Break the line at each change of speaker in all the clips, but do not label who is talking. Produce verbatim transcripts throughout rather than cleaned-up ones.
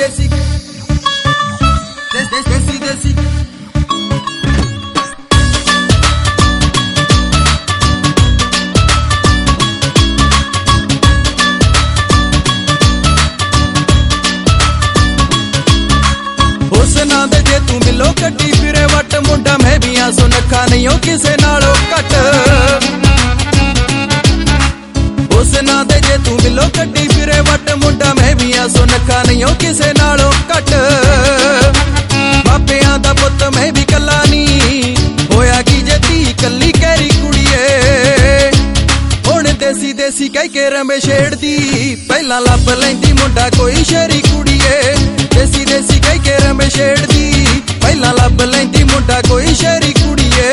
ਦੇਸੀ ਦੇਸੀ ਦੇਸੀ ਹੁਸਨਾਂ ਦੇ ਜੇ ਤੂੰ ਮਿਲੋ ਕੱਢੀ ਫਿਰੇ ਵੱਟ ਮੁੰਡਾ ਮੈਂ ਵੀ ਆ ਸੁਨੱਖਾ ਨਹੀਂ ਉਹ ਕਿਸੇ ਨਾਲੋਂ ਘੱਟ ਹੁਸਨਾਂ ਦੇ ਜੇ ਤੂੰ ਮਿਲੋ ਕੱਢੀ ਫਿਰੇ ਵੱਟ ਮੁੰਡਾ ਮੈਂ ਵੀ ਆ ਸੁਨੱਖਾ ਨਹੀਂ ਉਹ ਕਿਸੇ ਨਾਲੋਂ ਘੱਟ ਮਾਪਿਆਂ ਦਾ ਪੁੱਤ ਮੈਂ ਵੀ ਕੱਲਾ ਨਹੀਂ ਹੋਇਆ ਕੀ ਜੇ ਧੀ ਕੱਲੀ ਕਹਿਰੀ ਕੁੜੀਏ ਹੁਣ ਦੇਸੀ ਦੇਸੀ ਕਹਿ ਕੇ ਰੰਬੇ ਛੇੜਦੀ ਪਹਿਲਾਂ ਲੱਭ ਲੈਂਦੀ ਮੁੰਡਾ ਕੋਈ ਸ਼ਹਿਰੀ ਕੁੜੀਏ ਦੇਸੀ ਦੇਸੀ ਕਹਿ ਕੇ ਰੰਬੇ ਛੇੜਦੀ ਪਹਿਲਾਂ ਲੱਭ ਲੈਂਦੀ ਮੁੰਡਾ ਕੋਈ ਸ਼ਹਿਰੀ ਕੁੜੀਏ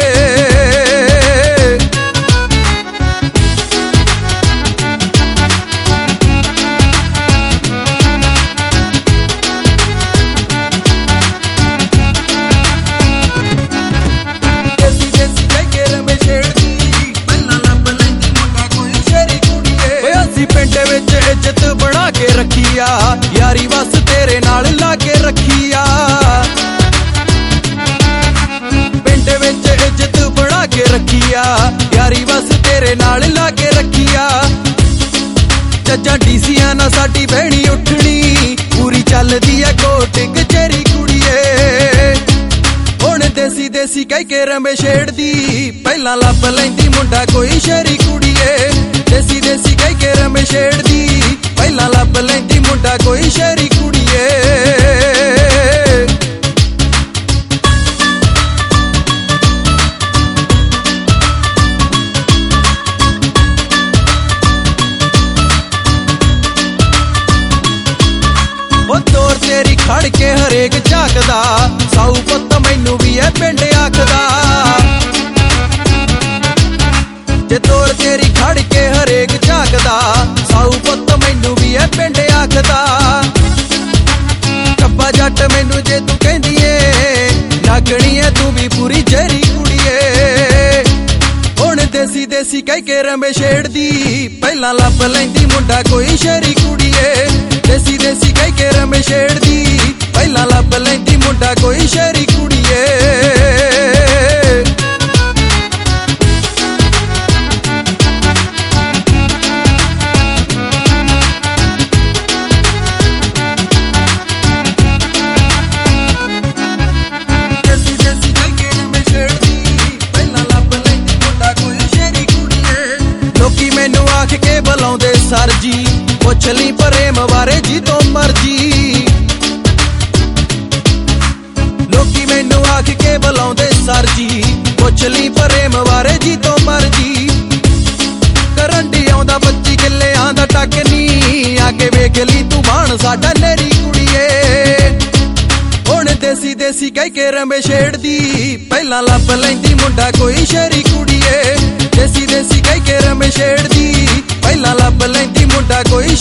ਇੱਜ਼ਤ ਬਣਾ ਕੇ ਰੱਖੀ ਆ ਯਾਰੀ ਬਸ ਤੇਰੇ ਨਾਲ ਲਾ ਕੇ ਰੱਖੀ ਆ ਪਿੰਡ ਵਿੱਚ ਇੱਜ਼ਤ ਬਣਾ ਕੇ ਰੱਖੀ ਆ ਯਾਰੀ ਬਸ ਤੇਰੇ ਨਾਲ ਲਾ ਕੇ ਰੱਖੀ ਆ ਜੱਜਾਂ ਡੀਸੀਆਂ ਨਾਲ ਸਾਡੀ ਬਹਿਣੀ ਉੱਠਣੀ ਪੂਰੀ ਚੱਲਦੀ ਆ ਕੋਰਟ ਕਚਹਿਰੀ ਕੁੜੀਏ ਹੁਣ ਦੇਸੀ ਦੇਸੀ ਕਹਿ ਕੇ ਰੰਬੇ ਛੇੜਦੀ ਪਹਿਲਾਂ ਲੱਭ ਲੈਂਦੀ ਮੁੰਡਾ ਕੋਈ ਸ਼ਹਿਰੀ ਕੁੜੀਏ ਦੇਸੀ ਦੇਸੀ ਕਹਿ ਕੇ ਰੰਬੇ ਛੇੜਦੀ ਪਹਿਲਾਂ ਲੱਭ ਲੈਂਦੀ ਮੁੰਡਾ ਕੋਈ ਸ਼ਹਿਰੀ ਕੁੜੀਏ ਉਹ ਤੋਰ ਤੇਰੀ ਖੜ ਕੇ ਹਰੇਕ ਝਾਕਦਾ ਸਾਊ ਪੁੱਤ ਮੈਨੂੰ ਵੀ ਇਹ ਪਿੰਡ ਆਖਦਾ ਜੇ ਤੋਰ ਤੇਰੀ ਖੜ ਕੇ ਹਰੇਕ ਝਾਕਦਾ ਸਾਊ ਪੁੱਤ ਮੈਨੂੰ ਵੀ ਇਹ ਪਿੰਡ ਆਖਦਾ ਕੱਬਾ ਜੱਟ ਮੈਨੂੰ ਜੇ ਤੂੰ ਕਹਿੰਦੀ ਏ ਲੱਗਣੀ ਏ ਤੂੰ ਵੀ ਪੂਰੀ ਜ਼ਹਿਰੀ ਕੁੜੀਏ ਹੁਣ ਦੇਸੀ ਦੇਸੀ ਕਹਿ ਕੇ ਰੰਬੇ ਛੇੜਦੀ ਪਹਿਲਾਂ ਲੱਭ ਲੈਂਦੀ ਮੁੰਡਾ ਕੋਈ ਸ਼ਹਿਰੀ ਕੁੜੀਏ ਦੇਸੀ ਦੇਸੀ ਕਹਿ ਕੇ ਰੰਬੇ ਛੇੜਦੀ ਪਹਿਲਾਂ ਲੱਭ ਲੈਂਦੀ ਮੁੰਡਾ ਕੋਈ ਸ਼ਹਿਰੀ ਕੁੜੀਏ ਮੈਨੂੰ ਆਖ ਕੇ ਬੁਲਾਉਂਦੇ ਸਰ ਜੀ ਪੁੱਛ ਲਈ ਪ੍ਰੇਮ ਬਾਰੇ ਜੀ ਤੋਂ ਮਰਜੀ ਲੋਕੀ ਮੈਨੂੰ ਆਖ ਕੇ ਬੁਲਾਉਂਦੇ ਸਰ ਜੀ ਪੁੱਛ ਲਈ ਪ੍ਰੇਮ ਬਾਰੇ ਜੀ ਤੋਂ ਮਰਜੀ ਕਰੰਡੀ ਆਉਂਦਾ ਪੱਚੀ ਕਿੱਲਿਆਂ ਦਾ ਟੱਕ ਨੀ ਆ ਕੇ ਵੇਖ ਲਈ ਤੂੰ ਬਾਣ ਸਾਡਾ ਨੇਰੀ ਕੁੜੀਏ ਹੁਣ ਦੇਸੀ ਦੇਸੀ ਕਹਿ ਕੇ ਰੰਬੇ ਛੇੜਦੀ ਪਹਿਲਾਂ ਲੱਭ ਲੈਂਦੀ ਮੁੰਡਾ ਕੋਈ ਸ਼ਹਿਰੀ ਕੁੜੀਏ ਦੇਸੀ ਦੇਸੀ ਕਹਿ ਕੇ ਰੰਬੇ ਛੇੜਦੀ ਪਹਿਲਾਂ ਲੱਭ ਲੈਂਦੀ ਮੁੰਡਾ ਕੋਈ